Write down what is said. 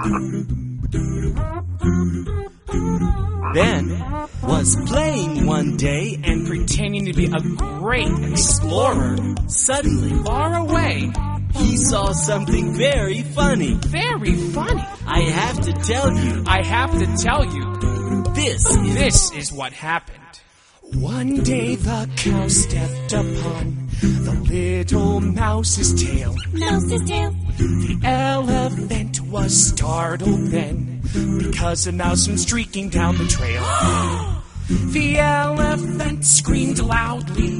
Ben was playing one day and pretending to be a great explorer. suddenly Far away. he saw something very funny. Very funny. I have to tell you, I have to tell you, this is what happened. One day the cow stepped upon the little mouse's tail. Mouse's tail. The elephant was startled then, because a mouse went streaking down the trail. The elephant screamed loudly.